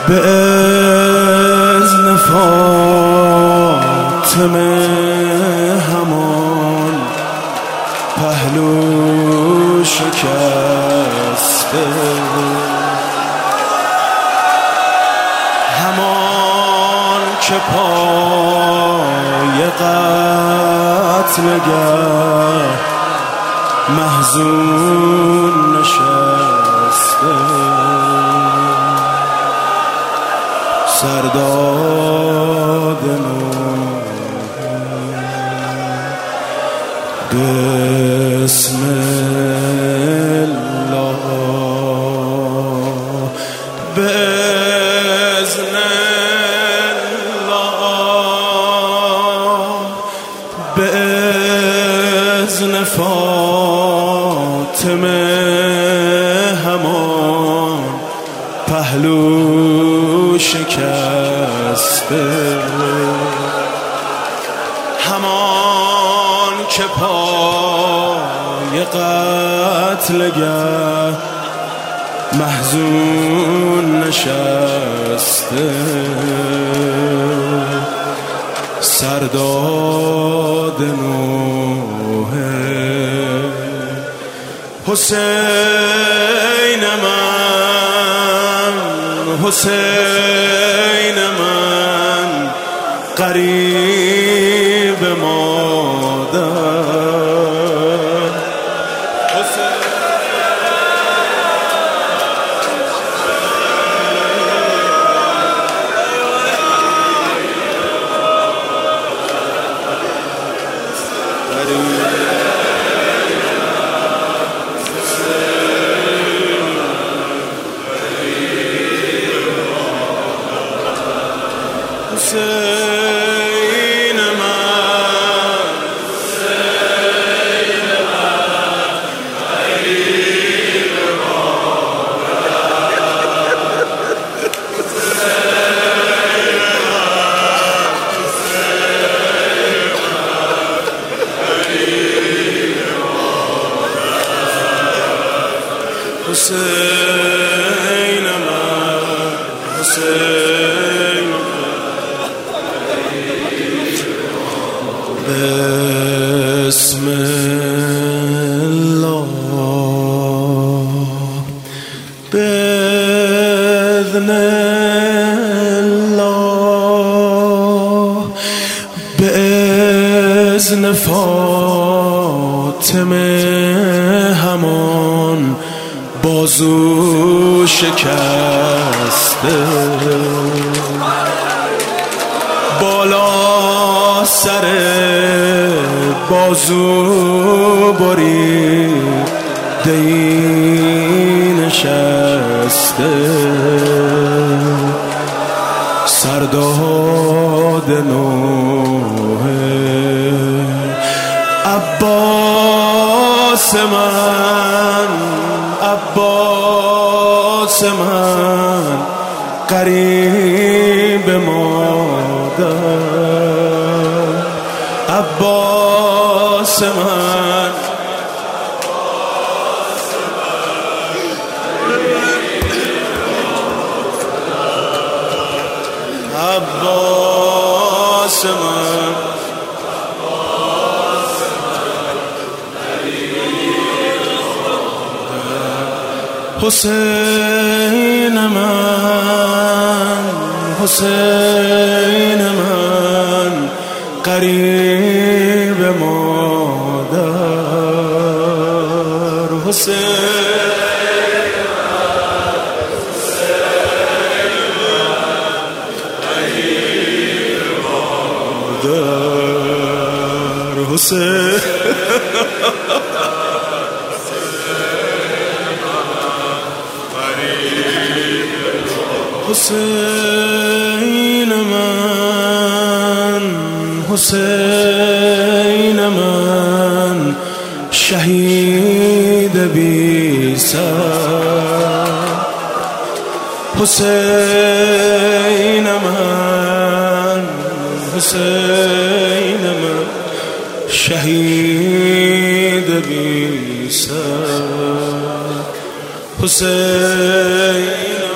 به اذن فاطمه همان پهلو شکسته، همان که پای قتلگه محزون نشسته، سرداد بسم الله بإذن الله بإذن فاطمه همان پهلو شکسته، همان که پای قتلگه محزون نشسته، سرداد نوح حسین من، حسین من قریب مادر، حسین من، حسین من قریب مادر، حسین من، حسین بسم الله بإذن الله بإذن فاطمه همان بازو شکسته، بالا سر بازو بریده نشسته، سرداد نوح عباس من، عباس من قریب مادر، عباس من، عباس من، حسین من، حسین من قریب مادر، حسین قریب مادر، حسین حسین من، حسین من شهید بی سر، حسین من، حسین من شهید بی سر، حسین